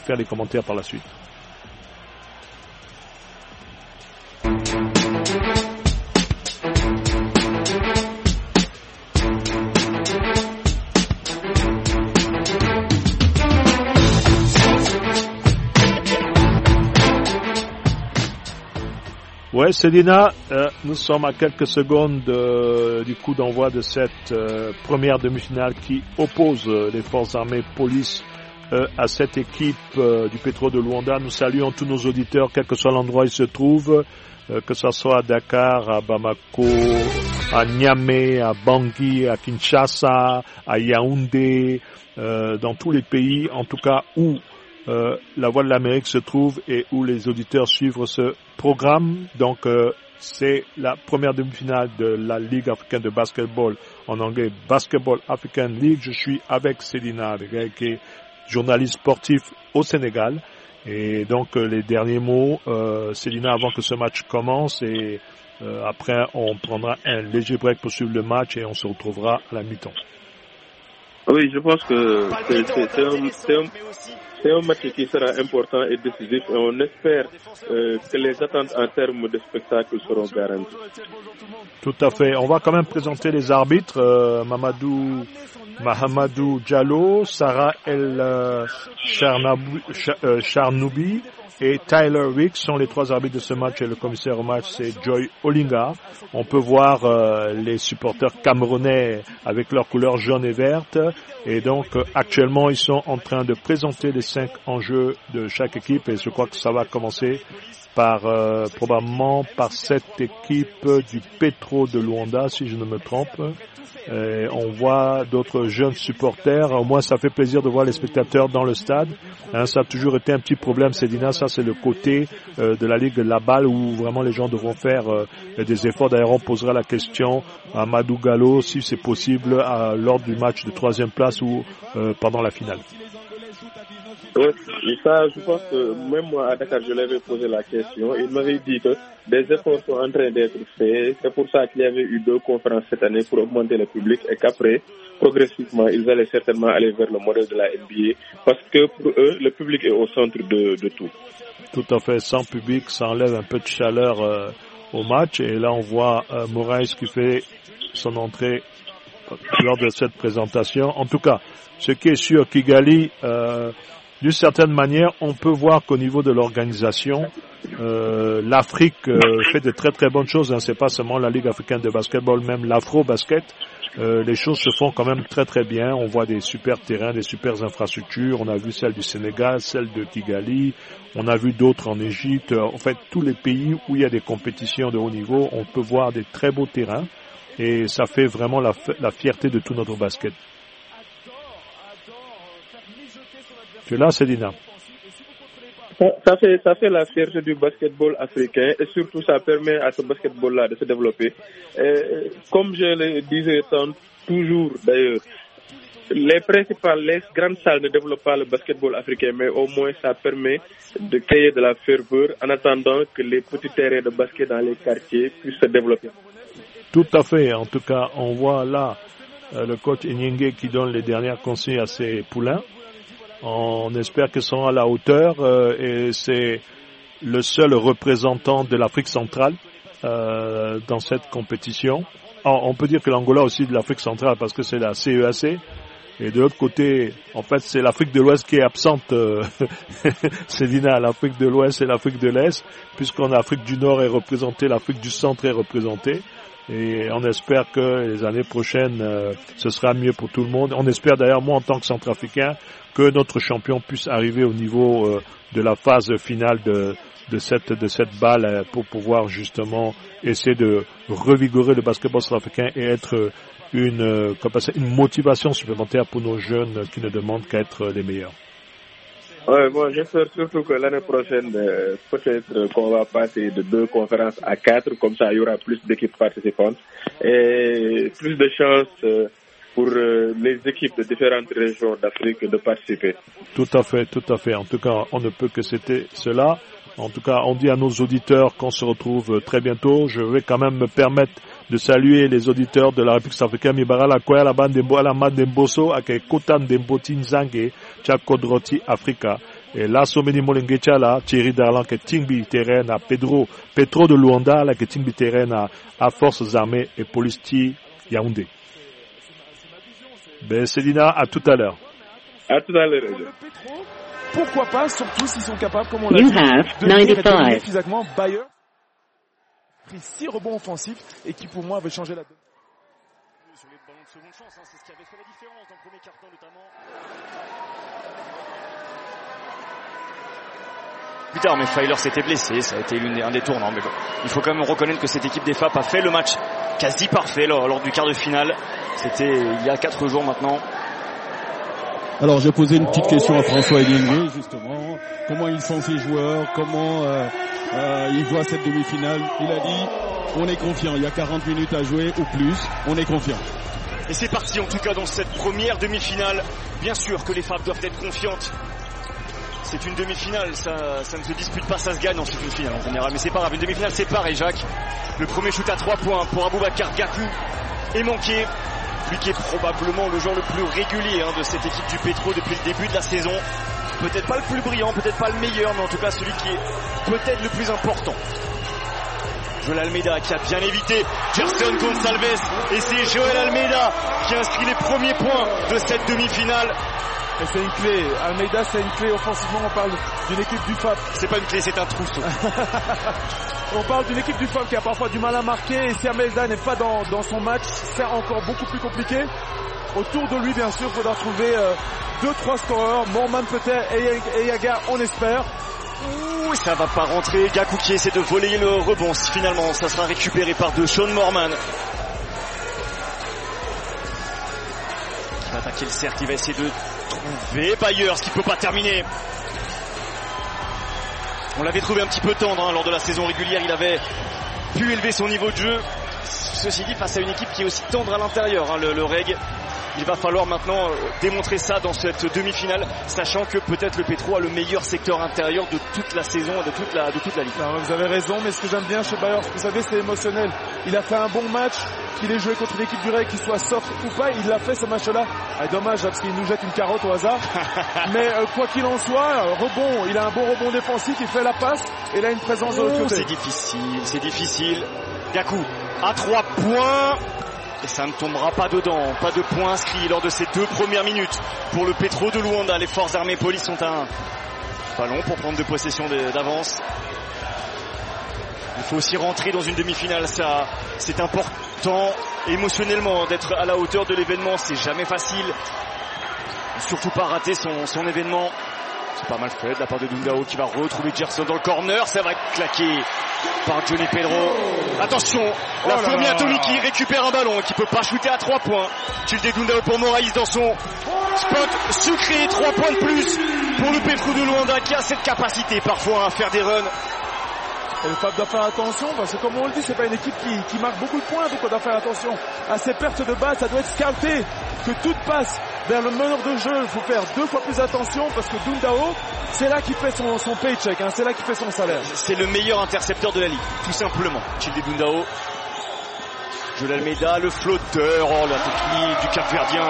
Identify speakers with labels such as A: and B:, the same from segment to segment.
A: faire les commentaires par la suite. Ouais, Célina, nous sommes à quelques secondes du coup d'envoi de cette première demi-finale qui oppose les forces armées police à cette équipe du Petro de Luanda. Nous saluons tous nos auditeurs, quel que soit l'endroit où ils se trouvent, que ce soit à Dakar, à Bamako, à Niamey, à Bangui, à Kinshasa, à Yaoundé, dans tous les pays, en tout cas où la Voix de l'Amérique se trouve et où les auditeurs suivent ce programme. Donc c'est la première demi-finale de la Ligue africaine de basketball, en anglais Basketball African League. Je suis avec Célina, qui est journaliste sportif au Sénégal. Et donc les derniers mots, Célina, avant que ce match commence, et après on prendra un léger break pour suivre le match et on se retrouvera à la mi-temps.
B: Oui, je pense que c'est un match qui sera important et décisif et on espère que les attentes en termes de spectacle seront garanties.
A: Tout à fait. On va quand même présenter les arbitres. Mahamadou Diallo, Sarah El Charnoubi et Tyler Wicks sont les trois arbitres de ce match et le commissaire au match c'est Joy Olinga. On peut voir les supporters camerounais avec leurs couleurs jaune et verte et donc actuellement ils sont en train de présenter les 5 enjeux de chaque équipe et je crois que ça va commencer par probablement par cette équipe du Petro de Luanda si je ne me trompe. On voit d'autres jeunes supporters, au moins ça fait plaisir de voir les spectateurs dans le stade. Ça a toujours été un petit problème, Cédina, ça c'est le côté de la Ligue de la balle où vraiment les gens devront faire des efforts. D'ailleurs on posera la question à Madou Gallo si c'est possible lors du match de 3e place ou pendant la finale.
B: Oui, ça, je pense que même moi à Dakar, je l'avais posé la question. Il m'avait dit que des efforts sont en train d'être faits. C'est pour ça qu'il y avait eu 2 conférences cette année pour augmenter le public et qu'après, progressivement, ils allaient certainement aller vers le modèle de la NBA parce que pour eux, le public est au centre de tout.
A: Tout à fait. Sans public, ça enlève un peu de chaleur au match. Et là, on voit Moraes qui fait son entrée lors de cette présentation. En tout cas, ce qui est sûr, Kigali, d'une certaine manière, on peut voir qu'au niveau de l'organisation, l'Afrique fait de très très bonnes choses. C'est pas seulement la Ligue africaine de basketball, même l'Afro-basket. Les choses se font quand même très très bien. On voit des super terrains, des super infrastructures. On a vu celle du Sénégal, celle de Kigali. On a vu d'autres en Égypte. En fait, tous les pays où il y a des compétitions de haut niveau, on peut voir des très beaux terrains. Et ça fait vraiment la fierté de tout notre basket. Tu es là, Célina?
B: Ça fait la fierté du basketball africain et surtout ça permet à ce basketball-là de se développer. Comme je le disais toujours d'ailleurs, les grandes salles ne développent pas le basketball africain, mais au moins ça permet de créer de la ferveur en attendant que les petits terrains de basket dans les quartiers puissent se développer.
A: Tout à fait. En tout cas, on voit là le coach Enyenge qui donne les dernières consignes à ses poulains. On espère qu'ils seront à la hauteur et c'est le seul représentant de l'Afrique centrale dans cette compétition. On peut dire que l'Angola aussi de l'Afrique centrale parce que c'est la CEAC. Et de l'autre côté, en fait, c'est l'Afrique de l'Ouest qui est absente. Célina, l'Afrique de l'Ouest et l'Afrique de l'Est, puisqu'on a l'Afrique du Nord est représentée, l'Afrique du Centre est représentée. Et on espère que les années prochaines, ce sera mieux pour tout le monde. On espère d'ailleurs, moi en tant que Centrafricain, que notre champion puisse arriver au niveau de la phase finale de cette balle pour pouvoir justement essayer de revigorer le basketball centrafricain et être une motivation supplémentaire pour nos jeunes qui ne demandent qu'à être les meilleurs.
B: Ouais, bon, j'espère surtout que l'année prochaine, peut-être qu'on va passer de 2 conférences à 4, comme ça il y aura plus d'équipes participantes et plus de chances pour les équipes de différentes régions d'Afrique de participer.
A: Tout à fait, tout à fait. En tout cas, on ne peut que citer cela. En tout cas, on dit à nos auditeurs qu'on se retrouve très bientôt. Je vais quand même me permettre de saluer les auditeurs de la République centrafricaine. Mibara Koya, la bande de Mboala Mademboso, avec Kotan Demboti Nzange, Tchakodroti Africa. Et là, Someni Molengecha, là, Thierry Darlan, qui Tingbi terrain à Petro de Luanda, là, qui Tingbi terrain à Forces Armées et Police Yaoundé. Ben, Cédina, à tout à l'heure.
B: À tout à l'heure.
C: Pourquoi pas, surtout s'ils sont capables, comme on l'a dit, de dominer physiquement Bayer. Pris 6 rebonds offensifs et qui, pour moi, avait changé la donne.
D: Sur les ballons de seconde chance, c'est ce qui avait fait la différence dans le premier quart-temps notamment. Plus tard, mais Feiler s'était blessé, ça a été un des tournants. Mais bon, il faut quand même reconnaître que cette équipe des FAP a fait le match quasi parfait lors du quart de finale. C'était il y a 4 jours maintenant.
E: Alors j'ai posé une petite question à François Enyingue, justement. Comment ils sont ces joueurs, comment ils voient cette demi-finale. Il a dit, on est confiant, il y a 40 minutes à jouer ou plus, on est confiant.
D: Et c'est parti en tout cas dans cette première demi-finale. Bien sûr que les FAP doivent être confiantes. C'est une demi-finale, ça ne se dispute pas, ça se gagne. Non, c'est une finale en général, mais c'est pas grave. Une demi-finale, c'est pareil, Jacques. Le premier shoot à 3 points pour Aboubacar Gakou est manqué. Lui qui est probablement le joueur le plus régulier de cette équipe du Petro depuis le début de la saison. Peut-être pas le plus brillant, peut-être pas le meilleur, mais en tout cas celui qui est peut-être le plus important. Joel Almeida qui a bien évité Gerson Gonçalves. Et c'est Joel Almeida qui inscrit les premiers points de cette demi-finale.
C: Et c'est une clé. Almeida, c'est une clé offensivement. On parle d'une équipe du FAP.
D: C'est pas une clé, c'est un trousseau.
C: On parle d'une équipe du FAP qui a parfois du mal à marquer. Et si Almeida n'est pas dans son match, c'est encore beaucoup plus compliqué. Autour de lui, bien sûr, il faudra trouver 2-3 scoreurs. Morman peut-être et Yaga, on espère.
D: Ouh, ça va pas rentrer. Gakou qui essaie de voler le rebond. Finalement, ça sera récupéré par Sean Morman. Qui va attaquer le cercle, il va essayer de trouver Bayer, ce qui peut pas terminer. On l'avait trouvé un petit peu tendre lors de la saison régulière. Il avait pu élever son niveau de jeu. Ceci dit, face à une équipe qui est aussi tendre à l'intérieur, le REG. Il va falloir maintenant démontrer ça dans cette demi-finale, sachant que peut-être le Petro a le meilleur secteur intérieur de toute la saison et de toute la ligue.
C: Non, vous avez raison, mais ce que j'aime bien chez Bayer, vous savez, c'est émotionnel. Il a fait un bon match, qu'il ait joué contre l'équipe du REG, qu'il soit soft ou pas, il l'a fait ce match-là. Ah, dommage, parce qu'il nous jette une carotte au hasard. Mais quoi qu'il en soit, rebond, il a un bon rebond défensif, il fait la passe, et il a une présence de l'autre côté.
D: C'est difficile. Gakou à 3 points. Et ça ne tombera pas dedans, pas de points inscrits lors de ces 2 premières minutes pour le Petro de Luanda. Les forces armées police sont un ballon pour prendre de possession d'avance. Il faut aussi rentrer dans une demi-finale, ça c'est important émotionnellement d'être à la hauteur de l'événement, c'est jamais facile. Surtout pas rater son événement. C'est pas mal fait de la part de Dundao qui va retrouver Gerson dans le corner. Ça va être claqué par Johnny Pedro. Attention, la fourmi atomique qui récupère un ballon et qui peut pas shooter à 3 points. Tilde Dundao pour Moraïs dans son spot sucré. 3 points de plus pour le Petro de Luanda qui a cette capacité parfois à faire des runs.
C: Et le FAP doit faire attention parce que comme on le dit, c'est pas une équipe qui marque beaucoup de points, donc on doit faire attention à ces pertes de balles. Ça doit être scouté, que toute passe vers le meneur de jeu, il faut faire 2 fois plus attention parce que Dundao, c'est là qu'il fait son paycheck, c'est là qu'il fait son salaire.
D: C'est le meilleur intercepteur de la ligue, tout simplement. Tilde Dundao, Joel Almeida, le flotteur, la technique du Cap-Verdien.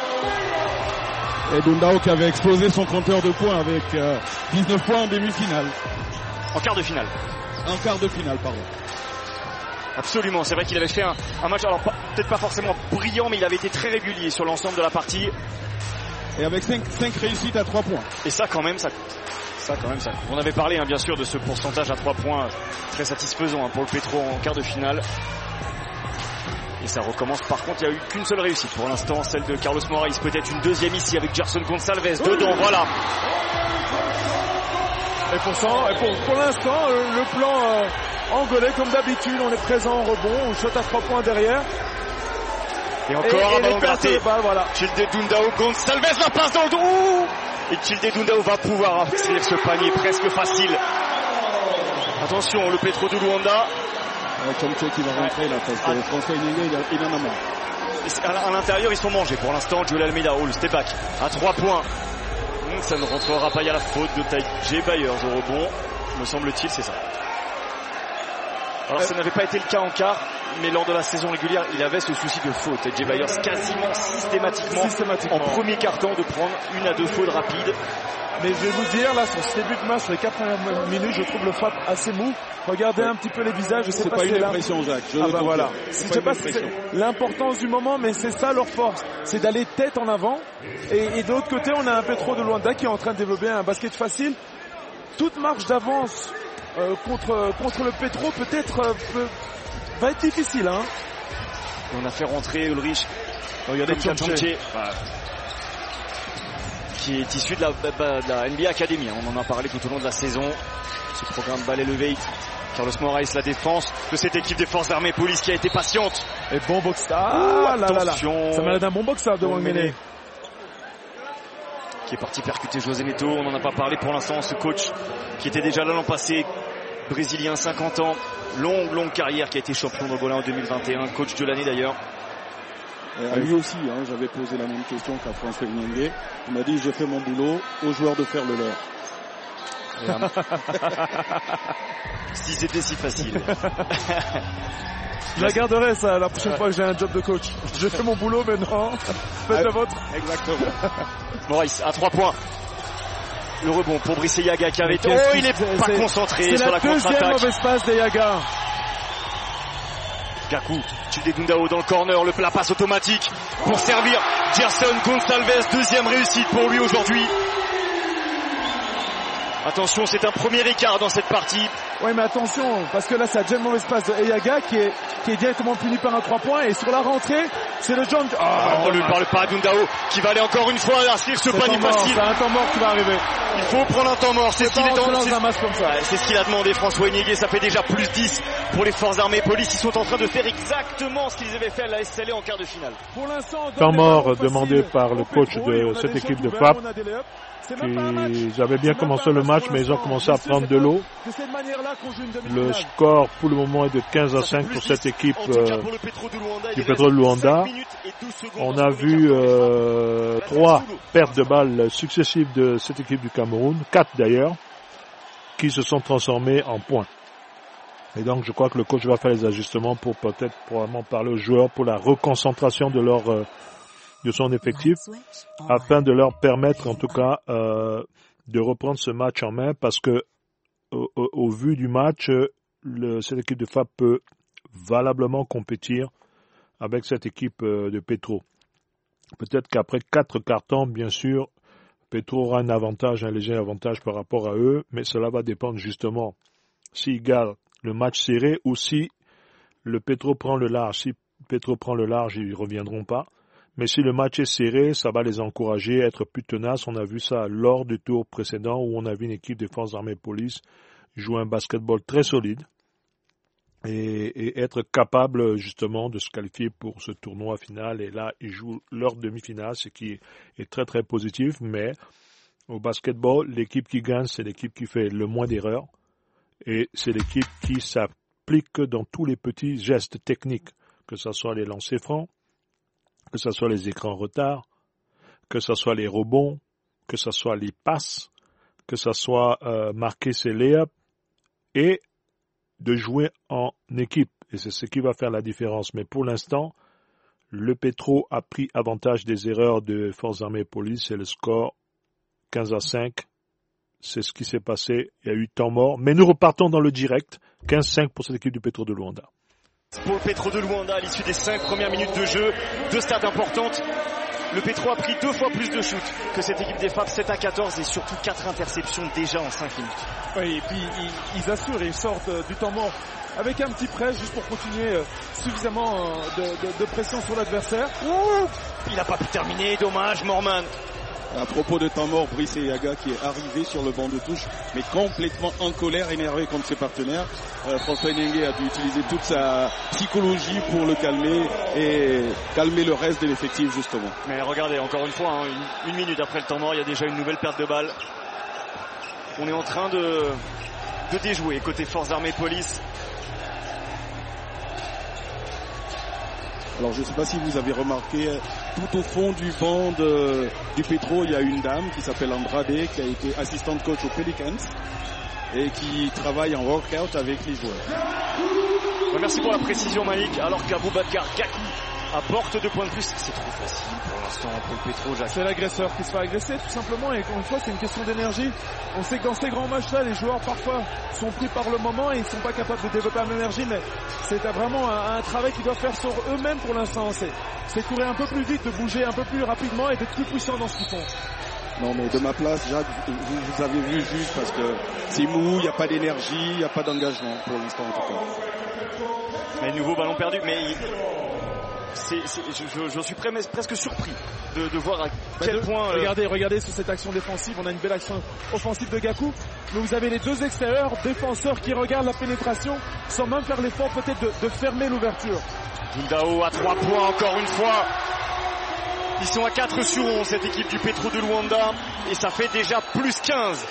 E: Et Dundao qui avait explosé son compteur de points avec 19 points en demi-finale.
D: En quart de finale.
E: En quart de finale, pardon.
D: Absolument, c'est vrai qu'il avait fait un match, alors peut-être pas forcément brillant, mais il avait été très régulier sur l'ensemble de la partie.
E: Et avec 5 réussites à 3 points.
D: Et ça quand même, ça coûte. Ça quand même, ça coûte. On avait parlé bien sûr de ce pourcentage à 3 points très satisfaisant pour le Petro en quart de finale. Et ça recommence, par contre, il n'y a eu qu'une seule réussite pour l'instant, celle de Carlos Moraïs. Peut-être une deuxième ici avec Gerson Gonçalves dedans, voilà.
C: Et pour l'instant, le plan angolais, comme d'habitude, on est présent en rebond, on shot à 3 points derrière.
D: Et encore un ballon gratté.
C: Voilà.
D: Tilde Dundao, Gonçalves, la passe dans le dos. Et Tilde Dundao va pouvoir inscrire ce panier presque facile. Attention, le Petro de Luanda.
E: Chomche qui va rentrer là, parce que François Enyingue, il en a marre.
D: À l'intérieur, ils sont mangés pour l'instant. Joel Almeida, le step back à 3 points. Ça ne rentrera pas, il y a la faute de Taï Bayers au rebond. Me semble-t-il, c'est ça. Alors ça n'avait pas été le cas en quart, mais lors de la saison régulière, il avait ce souci de faute. Jay Byers quasiment systématiquement en premier quart-temps de prendre 1 à 2 fautes rapides.
C: Mais je vais vous dire, là, sur ce début de match, sur les 4 premières minutes, je trouve le FAP assez mou. Regardez un petit peu les visages. Je sais
E: c'est pas une impression, Jacques.
C: Voilà. Je sais pas si c'est l'importance du moment, mais c'est ça leur force. C'est d'aller tête en avant. Et de l'autre côté, on a un Petro de Luanda qui est en train de développer un basket facile. Toute marche d'avance contre le Petro peut-être va être difficile. Hein.
D: On a fait rentrer Ulrich.
C: Regardez Tchomché.
D: Qui est issu de la NBA Academy. On en a parlé tout au long de la saison. Ce programme Ball Elevate. Carlos Moraes, la défense de cette équipe des forces armées police qui a été patiente.
C: Et bon box. Ah là là là. Ça m'a l'air d'un bon box de Wangmene.
D: Qui est parti percuter José Neto. On n'en a pas parlé pour l'instant. Ce coach qui était déjà là l'an passé. Brésilien, 50 ans. Longue carrière, qui a été champion d'Angola en 2021. Coach de l'année d'ailleurs.
E: À lui aussi, j'avais posé la même question qu'à François Inyengue. Il m'a dit, j'ai fait mon boulot, aux joueurs de faire le leur.
D: Si c'était si facile.
C: Je la garderai ça la prochaine fois que j'ai un job de coach. J'ai fait mon boulot, mais non, faites le vôtre.
D: Exactement. Maurice, à 3 points. Le rebond pour Brice Yaga qui avait... il n'est pas concentré sur la contre-attaque.
C: C'est la deuxième mauvaise passe des Yaga.
D: Gakou, Childe Dundao dans le corner, la passe automatique pour servir Gerson Gonçalves, deuxième réussite pour lui aujourd'hui. Attention, c'est un premier écart dans cette partie.
C: Oui, mais attention, parce que là, c'est la deuxième mauvaise passe de Eyaga qui est directement puni par un 3 points. Et sur la rentrée, c'est le John...
D: on lui parle pas à Dundao qui va aller encore une fois inscrire ce panier facile.
C: C'est un temps mort qui va arriver.
D: Il faut prendre un temps mort, c'est ce qu'il
C: c'est
D: ce qu'il a demandé François Inyengue. Ça fait déjà plus 10 pour les forces armées police. Ils sont en train de faire exactement ce qu'ils avaient fait à la SLA en quart de finale.
C: Pour l'instant,
A: temps mort demandé par le coach de cette équipe de FAP. Ils avaient bien commencé le match, mais ils ont commencé à prendre de l'eau. Le score pour le moment est de 15 à 5 pour cette équipe du Petro de Luanda. On a vu 3 pertes de balles successives de cette équipe du Cameroun, 4 d'ailleurs, qui se sont transformées en points. Et donc je crois que le coach va faire les ajustements pour peut-être probablement parler aux joueurs pour la reconcentration de son effectif, afin de leur permettre en tout cas de reprendre ce match en main, parce que au vu du match, cette équipe de FAP peut valablement compétir avec cette équipe de Petro. Peut-être qu'après 4 cartons, bien sûr, Petro aura un léger avantage par rapport à eux, mais cela va dépendre justement s'ils gardent le match serré ou si le Petro prend le large. Si Petro prend le large, ils ne reviendront pas. Mais si le match est serré, ça va les encourager à être plus tenaces. On a vu ça lors du tour précédent où on a vu une équipe des forces armées police jouer un basketball très solide et être capable justement de se qualifier pour ce tournoi final. Et là, ils jouent leur demi-finale, ce qui est très très positif. Mais au basketball, l'équipe qui gagne, c'est l'équipe qui fait le moins d'erreurs. Et c'est l'équipe qui s'applique dans tous les petits gestes techniques, que ce soit les lancers francs, que ce soit les écrans retard, que ce soit les rebonds, que ce soit les passes, que ce soit marquer ses lay-ups, et de jouer en équipe. Et c'est ce qui va faire la différence. Mais pour l'instant, le Petro a pris avantage des erreurs de Forces armées police. C'est le score 15 à 5. C'est ce qui s'est passé. Il y a eu temps mort. Mais nous repartons dans le direct. 15-5 pour cette équipe du Petro de Luanda.
D: Pour le Petro de Luanda, à l'issue des 5 premières minutes de jeu, 2 stats importantes. Le Petro a pris 2 fois plus de shoots que cette équipe des FAP, 7 à 14 et surtout 4 interceptions déjà en 5 minutes.
C: Oui, et puis ils assurent et ils sortent du temps mort avec un petit prêt juste pour continuer suffisamment de pression sur l'adversaire.
D: Il n'a pas pu terminer, dommage, Morman.
E: À propos de temps mort, Brice Yaga qui est arrivé sur le banc de touche, mais complètement en colère, énervé contre ses partenaires. François Inyengue a dû utiliser toute sa psychologie pour le calmer et calmer le reste de l'effectif justement.
D: Mais regardez, encore une fois, une minute après le temps mort, il y a déjà une nouvelle perte de balle. On est en train de déjouer côté Forces armées police.
E: Alors je ne sais pas si vous avez remarqué, tout au fond du banc du Petro, il y a une dame qui s'appelle Andrade, qui a été assistante coach aux Pelicans et qui travaille en workout avec les joueurs.
D: Merci pour la précision, Malik. Alors qu'Aboubacar Gakou apporte 2 points de plus, c'est trop facile pour l'instant pour le Petro, Jacques.
C: C'est l'agresseur qui se fait agresser tout simplement, et encore une fois c'est une question d'énergie. On sait que dans ces grands matchs-là, les joueurs parfois sont pris par le moment et ils ne sont pas capables de développer une énergie, mais c'est vraiment un travail qu'ils doivent faire sur eux-mêmes pour l'instant. C'est courir un peu plus vite, de bouger un peu plus rapidement et d'être plus puissant dans ce qu'ils font.
E: Non, mais de ma place, Jacques, vous avez vu juste parce que c'est mou, il n'y a pas d'énergie, il n'y a pas d'engagement pour l'instant en tout cas.
D: Mais nouveau ballon perdu, mais je suis presque surpris de voir à quel point...
C: Regardez sur cette action défensive, on a une belle action offensive de Gakou, mais vous avez les 2 extérieurs défenseurs qui regardent la pénétration sans même faire l'effort peut-être de fermer l'ouverture.
D: Dundao à 3 points encore une fois. Ils sont à 4 sur 11, cette équipe du Petro de Luanda, et ça fait déjà plus 15.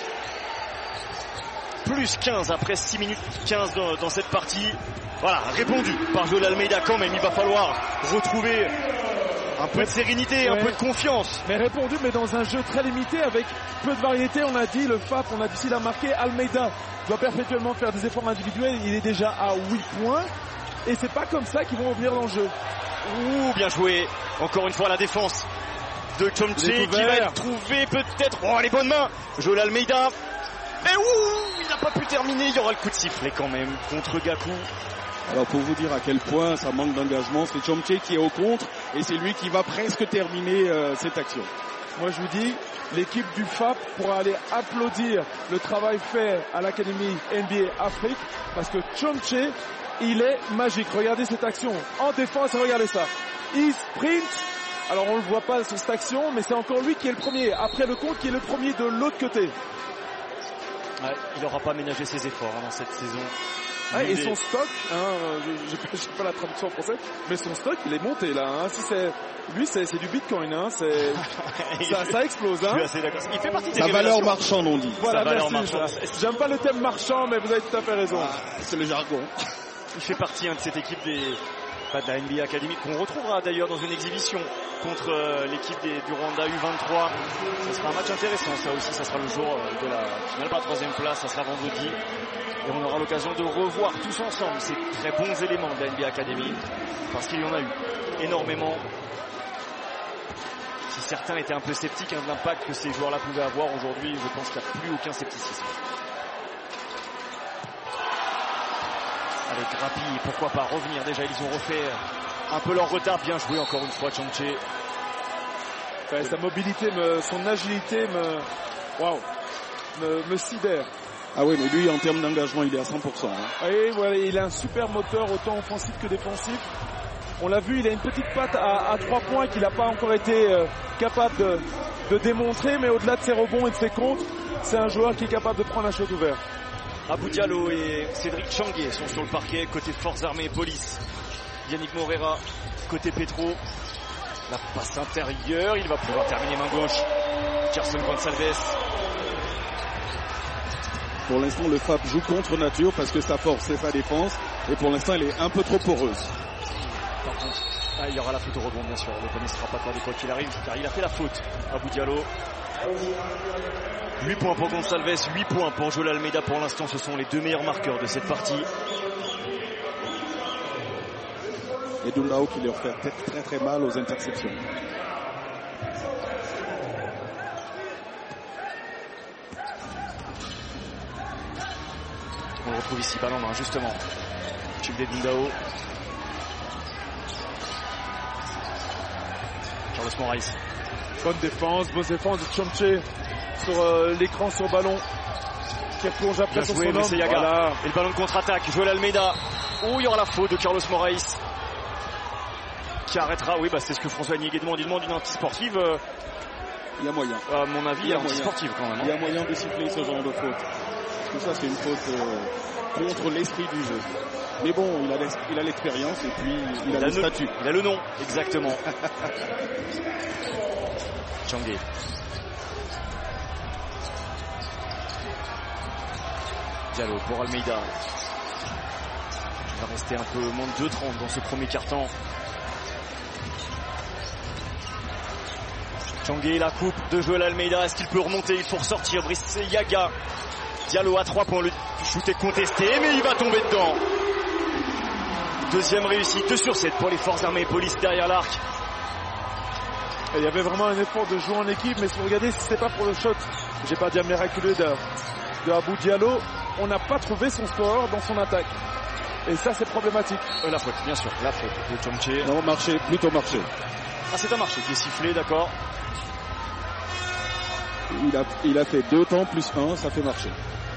D: Plus 15 après 6 minutes 15 dans cette partie. Voilà, répondu par Joel Almeida quand même. Il va falloir retrouver un peu de sérénité, un peu de confiance.
C: Mais répondu, mais dans un jeu très limité avec peu de variété. On a dit, le FAP, on a difficile à marquer. Almeida doit perpétuellement faire des efforts individuels. Il est déjà à 8 points. Et c'est pas comme ça qu'ils vont revenir dans le jeu.
D: Ouh, bien joué. Encore une fois la défense de Chomche qui va être trouvé peut-être. Oh, les bonnes mains. Joel Almeida. Mais ouh, il n'a pas pu terminer. Il y aura le coup de sifflet quand même contre Gakou.
E: Alors pour vous dire à quel point ça manque d'engagement, c'est Chomche qui est au contre et c'est lui qui va presque terminer cette action.
C: Moi je vous dis, l'équipe du FAP pourra aller applaudir le travail fait à l'Académie NBA Afrique parce que Chomche, il est magique. Regardez cette action en défense, regardez ça. Il sprint. Alors on ne le voit pas sur cette action, mais c'est encore lui qui est le premier. Après le compte, qui est le premier de l'autre côté.
D: Ouais, il n'aura pas ménagé ses efforts dans cette saison.
C: Et son stock, je sais pas la traduction en français, mais son stock il est monté là. Si c'est du Bitcoin, ça explose.
D: Je suis assez d'accord. Il fait partie des
E: sa valeur marchande, on dit.
C: Voilà, merci. J'aime pas le thème marchand, mais vous avez tout à fait raison.
E: C'est le jargon.
D: Il fait partie de cette équipe de la NBA Academy qu'on retrouvera d'ailleurs dans une exhibition contre l'équipe du Rwanda U23. Ça sera un match intéressant, ça aussi, ça sera le jour de la finale par 3e place, ça sera vendredi. Et on aura l'occasion de revoir tous ensemble ces très bons éléments de la NBA Academy, parce qu'il y en a eu énormément. Si certains étaient un peu sceptiques de l'impact que ces joueurs-là pouvaient avoir aujourd'hui, je pense qu'il n'y a plus aucun scepticisme. Avec Rapi, pourquoi pas revenir, déjà ils ont refait un peu leur retard, bien joué encore une fois Chomche.
C: Ouais, sa mobilité, son agilité me sidère.
E: Ah oui, mais lui en termes d'engagement il est à 100%.
C: Oui, voilà, il a un super moteur autant offensif que défensif. On l'a vu, il a une petite patte à 3 points qu'il n'a pas encore été capable de démontrer, mais au-delà de ses rebonds et de ses contres, c'est un joueur qui est capable de prendre un shot ouvert.
D: Abou Diallo et Cédric Changué sont sur le parquet côté Forces Armées et Police. Yannick Morera côté Petro. La passe intérieure, il va pouvoir terminer main gauche. Gerson Gonçalves.
E: Pour l'instant le FAP joue contre nature parce que sa force c'est sa défense et pour l'instant elle est un peu trop poreuse.
D: Par contre, il y aura la faute au rebond bien sûr. Le panier ne sera pas accordé quoi qu'il arrive car il a fait la faute. Abou Diallo. 8 points pour Gonçalves, 8 points pour Joel Almeida. Pour l'instant, ce sont les 2 meilleurs marqueurs de cette partie.
E: Et Dundao qui leur fait très très mal aux interceptions.
D: On retrouve ici ballon main justement. Tube des Dundao. Carlos Moraes.
C: Bonne défense de Chomche sur l'écran sur le ballon qui replonge après sur son homme.
D: Voilà. Et le ballon de contre-attaque, Joel Almeida. Oh, il y aura la faute de Carlos Moraes qui arrêtera. Oui, c'est ce que François Niégué demande. Il demande une anti-sportive.
E: Il y a moyen.
D: À mon avis, il y a anti-sportive quand même.
E: Il y a moyen de siffler ce genre de faute. Parce que ça, c'est une faute contre l'esprit du jeu. Mais bon, il a l'expérience et puis il a le statut.
D: Il a le nom, exactement. Changué. Diallo pour Almeida. Il va rester un peu moins de 2:30 dans ce premier quart-temps. Changué, la coupe de Joel Almeida. Est-ce qu'il peut remonter? Il faut ressortir. Brice Yaga. Diallo à 3 points. Le shoot est contesté, mais il va tomber dedans. Deuxième réussite, 2 sur 7 pour les forces armées et police derrière l'arc.
C: Et il y avait vraiment un effort de jouer en équipe, mais si vous regardez, si c'était pas pour le shot, j'ai pas dire miraculeux de Abou Diallo, on n'a pas trouvé son score dans son attaque. Et ça, c'est problématique.
D: La faute, bien sûr, la faute de Chomche.
E: Non, plutôt marché.
D: Ah, c'est un marché qui est sifflé, d'accord.
E: Il a fait 2 temps plus 1, ça fait marcher.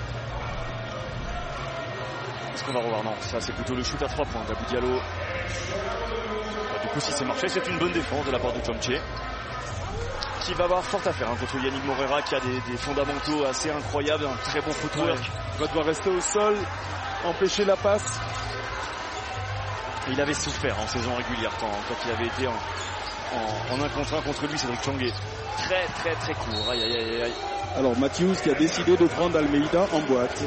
D: Est-ce qu'on va revoir? Non, ça c'est plutôt le shoot à 3 points d'Abou Diallo. Du coup, si c'est marché, c'est une bonne défense de la part de Chomche, qui va avoir fort à faire contre Yannick Morera, qui a des fondamentaux assez incroyables, un très bon footwork.
C: Il va devoir rester au sol, empêcher la passe.
D: Et il avait souffert en saison régulière quand il avait été en 1 contre 1 contre lui, Cédric Changé. Très très très court. Aïe aïe aïe aïe.
E: Alors Matthews qui a décidé de prendre Almeida en boîte.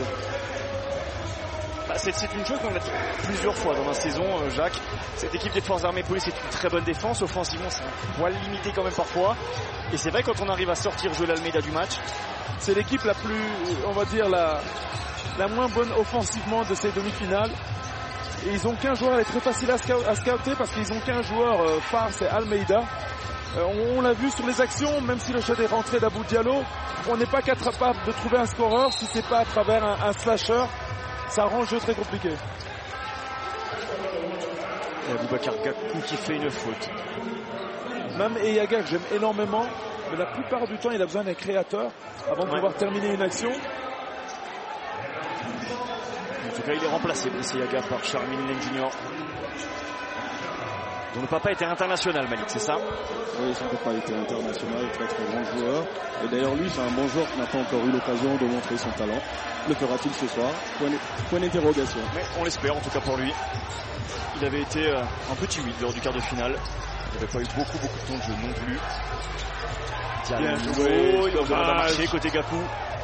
D: C'est une chose qu'on a dit plusieurs fois dans la saison, Jacques. Cette équipe des forces armées police est une très bonne défense. Offensivement, c'est un poil limité quand même parfois. Et c'est vrai, quand on arrive à sortir Joel Almeida du match,
C: c'est l'équipe la plus, on va dire, la moins bonne offensivement de ces demi-finales. Et ils ont qu'un joueur, elle est très facile à scouter parce qu'ils ont qu'un joueur phare, c'est Almeida. On l'a vu sur les actions, même si le shot est rentré d'Abou Diallo, on n'est pas capable de trouver un scoreur si c'est pas à travers un slasher. Ça rend le jeu très compliqué.
D: Et Aboubacar Gakou qui fait une faute.
C: Même Eyaga que j'aime énormément, mais la plupart du temps il a besoin d'un créateur avant de pouvoir terminer une action.
D: En tout cas, il est remplacé, Eyaga, par Charmin Lane Jr. dont le papa était international, Malik, c'est ça?
E: Oui, son papa était international, très très bon joueur. Et d'ailleurs, lui, c'est un bon joueur qui n'a pas encore eu l'occasion de montrer son talent. Le fera-t-il ce soir? Point d'interrogation.
D: Mais on l'espère, en tout cas pour lui. Il avait été un petit 8 lors du quart de finale. Il n'avait pas eu beaucoup de temps de jeu non plus.
C: Bien joué,
D: il va marcher côté Gakou.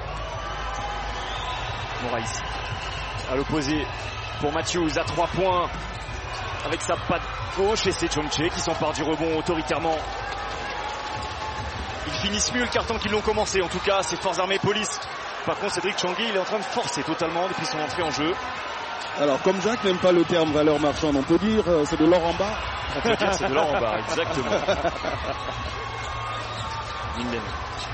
D: Moraïs à l'opposé pour Matthews à 3 points avec sa patte gauche, et c'est Chomche qui s'empare du rebond autoritairement. Ils finissent mieux le carton qu'ils l'ont commencé, en tout cas ces forces armées police. Par contre, Cédric Changé, il est en train de forcer totalement depuis son entrée en jeu.
E: Alors, comme Jacques n'aime pas le terme valeur marchande, on peut dire c'est de l'or en bas.
D: On peut dire c'est de l'or en bas, exactement. Linden.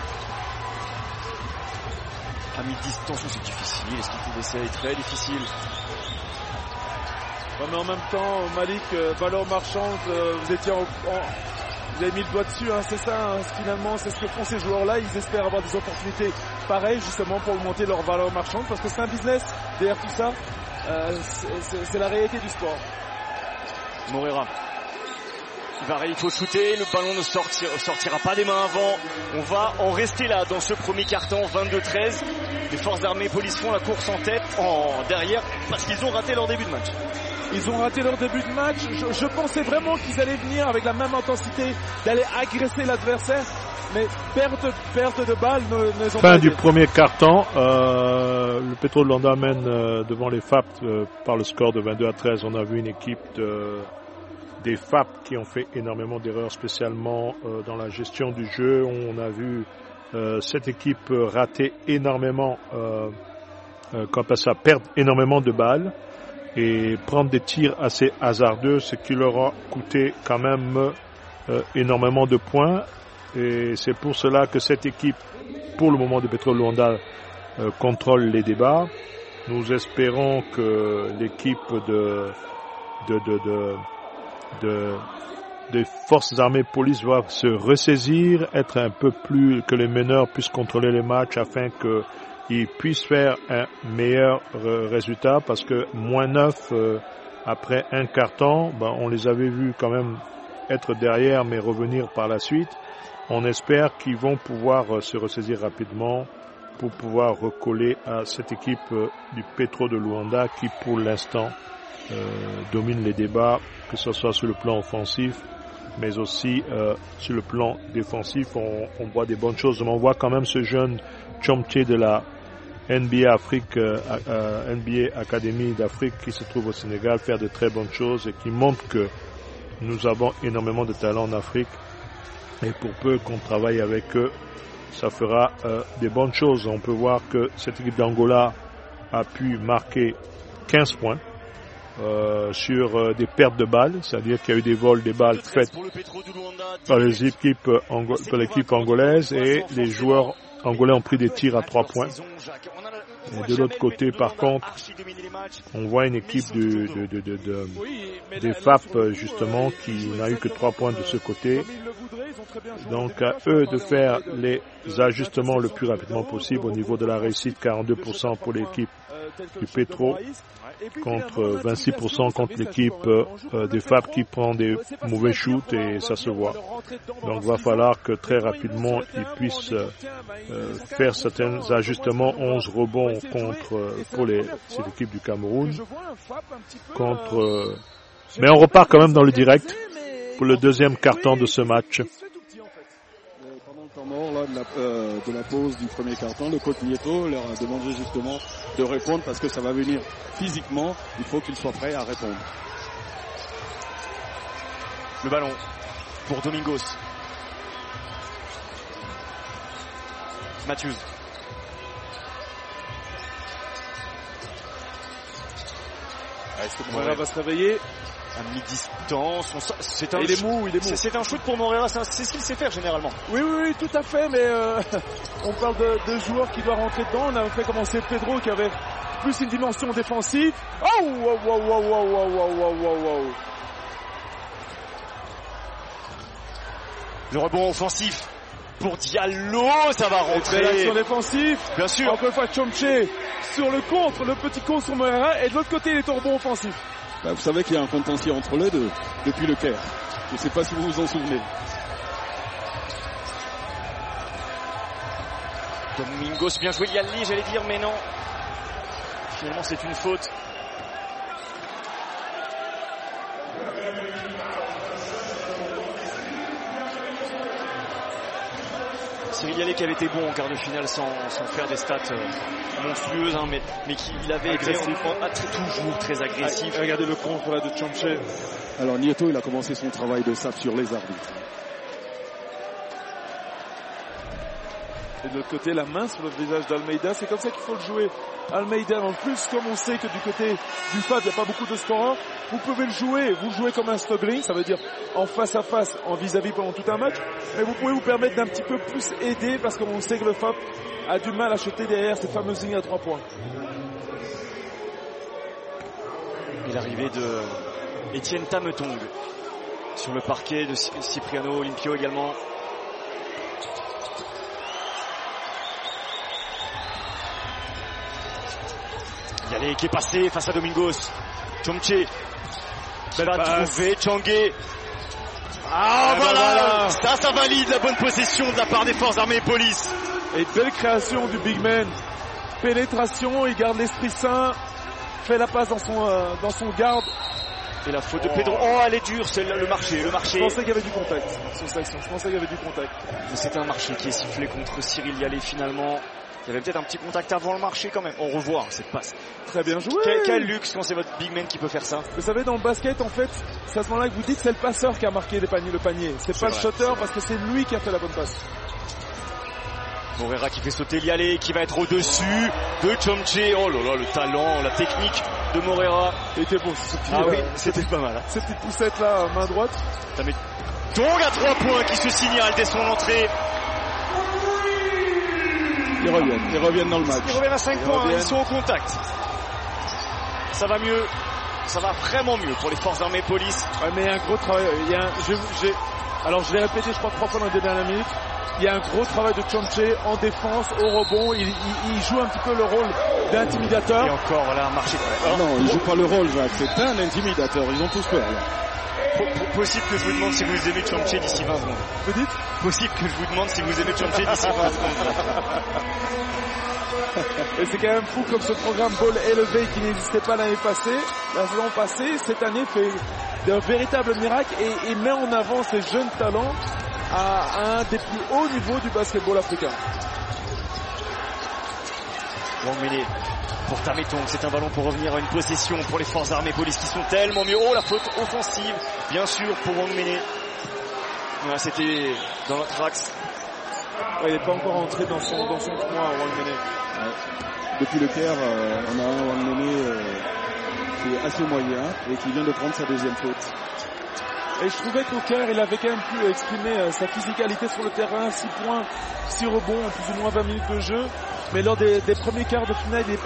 D: À mi-distance, c'est difficile. Est-ce qu'il faut laisser? C'est très difficile.
C: Ouais, mais en même temps, Malik, valeur marchande, vous avez mis le doigt dessus, hein, c'est ça, hein, finalement, c'est ce que font ces joueurs-là. Ils espèrent avoir des opportunités pareilles, justement, pour augmenter leur valeur marchande, parce que c'est un business derrière tout ça. C'est la réalité du sport.
D: Morera. Il faut shooter, le ballon ne sortira pas des mains avant. On va en rester là dans ce premier quart-temps, 22-13. Les forces armées police font la course en tête, derrière, parce qu'ils ont raté leur début de match.
C: Ils ont raté leur début de match. Je pensais vraiment qu'ils allaient venir avec la même intensité, d'aller agresser l'adversaire. Mais perte de balles ne sont
A: pas. Fin du
C: été.
A: premier quart-temps, le Petro de Luanda mène devant les FAP par le score de 22-13. On a vu une équipe des FAP qui ont fait énormément d'erreurs, spécialement dans la gestion du jeu. On a vu cette équipe rater énormément, perdre énormément de balles et prendre des tirs assez hasardeux, ce qui leur a coûté quand même énormément de points. Et c'est pour cela que cette équipe, pour le moment de Petro de Luanda, contrôle les débats. Nous espérons que l'équipe des forces armées police va se ressaisir, être un peu plus, que les meneurs puissent contrôler les matchs afin qu'ils puissent faire un meilleur résultat, parce que -9 après un quart-temps, on les avait vus quand même être derrière mais revenir par la suite. On espère qu'ils vont pouvoir se ressaisir rapidement pour pouvoir recoller à cette équipe du Petro de Luanda qui pour l'instant domine les débats, que ce soit sur le plan offensif mais aussi sur le plan défensif. On voit des bonnes choses. On voit quand même ce jeune Chomche de la NBA Afrique, NBA Academy d'Afrique qui se trouve au Sénégal faire de très bonnes choses et qui montre que nous avons énormément de talent en Afrique. Et pour peu qu'on travaille avec eux, ça fera des bonnes choses. On peut voir que cette équipe d'Angola a pu marquer 15 points sur des pertes de balles, c'est-à-dire qu'il y a eu des vols des balles faites par l'équipe angolaise et les joueurs angolais ont pris des tirs à 3 points. Et de l'autre côté, par contre, on voit une équipe des FAP, justement, qui n'a eu que 3 points de ce côté. Donc, à eux de faire les ajustements le plus rapidement possible au niveau de la réussite, 42% pour l'équipe du Petro, contre 26% contre l'équipe des FAP qui prend des mauvais shoots et ça se voit. Donc il va falloir que très rapidement ils puissent faire certains ajustements. 11 rebonds c'est l'équipe du Cameroun. Mais on repart quand même dans le direct pour le deuxième quart-temps de ce match.
E: Mort là, de la pause du premier quart-temps, le coach Nieto leur a demandé justement de répondre parce que ça va venir physiquement, il faut qu'ils soient prêts à répondre.
D: Le ballon pour Domingos. Matthews.
C: Est-ce que Moreira va se réveiller?
D: À mi-distance,
C: il est mou.
D: C'est un shoot pour Moreira, c'est ce qu'il sait faire généralement.
C: Oui, tout à fait, mais on parle de joueurs qui doivent rentrer dedans. On a fait commencer Pedro qui avait plus une dimension défensive.
D: Le rebond offensif pour Diallo, ça va rentrer.
C: L'action défensive.
D: Bien sûr.
C: Encore une fois, Chomche sur le contre, le petit contre sur Moreira, et de l'autre côté, il est au rebond offensif.
E: Vous savez qu'il y a un contentieux entre les deux depuis le Caire. Je ne sais pas si vous vous en souvenez.
D: Domingos, bien joué Yali, j'allais dire, mais non. Finalement, c'est une faute. Cyril Yali qui avait été bon en quart de finale sans faire des stats monstrueuses, hein, mais il avait été toujours très agressif.
C: Regardez le contre là de Chomche.
E: Alors Nieto, il a commencé son travail de sape sur les arbitres.
C: Et de l'autre côté, la main sur le visage d'Almeida, c'est comme ça qu'il faut le jouer. Almeida, en plus, comme on sait que du côté du FAB, il n'y a pas beaucoup de scoreurs, vous pouvez le jouer, vous jouez comme un snuggling, ça veut dire en face à face, en vis-à-vis pendant tout un match, mais vous pouvez vous permettre d'un petit peu plus aider, parce qu'on sait que le FAB a du mal à chuter derrière ces fameuses lignes à 3 points.
D: Et l'arrivée de Etienne Tametong sur le parquet de Cipriano Olimpio également. Yali qui est passé face à Domingos. Chomche qui va trouver Changé. Voilà. Ça valide la bonne possession de la part des forces armées et police.
C: Et belle création du big man. Pénétration, il garde l'esprit sain, fait la passe dans son garde.
D: Et la faute de Pedro. Elle est dure, c'est le marché.
C: Je pensais qu'il y avait du contact sur cette action.
D: C'était un marché qui est sifflé contre Cyril Yali finalement. Il y avait peut-être un petit contact avant le marché quand même. On revoit cette passe.
C: Très bien joué.
D: Quel luxe quand c'est votre big man qui peut faire ça.
C: Vous savez, dans le basket, en fait, c'est à ce moment-là que vous dites que c'est le passeur qui a marqué le panier. C'est pas le shooter parce que c'est lui qui a fait la bonne passe.
D: Moreira qui fait sauter Yali, qui va être au-dessus de Chomche. Oh là là, le talent, la technique de Moreira.
C: Il était beau.
D: C'était pas mal. Hein.
C: Cette petite poussette là, main droite.
D: Tong à 3 points qui se signale dès son entrée.
E: Ils reviennent dans le match.
D: Ils reviennent à 5 points, ils sont au contact. Ça va mieux, ça va vraiment mieux pour les forces armées police.
C: Ouais, mais il y a un gros travail. Alors je l'ai répété, je crois 3 fois dans les dernières minutes. Il y a un gros travail de Chomche en défense, au rebond. Il joue un petit peu le rôle d'intimidateur.
D: Et encore, voilà, un marché.
E: Non, il joue pas le rôle, Jacques. C'est un intimidateur. Ils ont tous peur, là.
D: Possible que je vous demande si vous aimez Chomche d'ici 20 secondes.
C: Vous dites ?
D: Possible que je vous demande si vous aimez Chomche d'ici 20 secondes.
C: Et c'est quand même fou comme ce programme Ball élevé qui n'existait pas l'année passée, la saison passée, cette année fait de véritables miracles et met en avant ces jeunes talents à un des plus hauts niveaux du basketball africain.
D: Wangmene pour Tametong, c'est un ballon pour revenir à une possession pour les forces armées police qui sont tellement mieux. La faute offensive, bien sûr, pour Wangmene. Voilà, c'était dans notre axe.
C: Il n'est pas encore entré dans son tournoi, Wangmene.
E: Depuis le Caire, on a un Wangmene qui est assez moyen et qui vient de prendre sa deuxième faute.
C: Et je trouvais qu'Auclair, il avait quand même pu exprimer sa physicalité sur le terrain, 6 points, 6 rebonds en plus ou moins 20 minutes de jeu. Mais lors des premiers quarts de finale, il est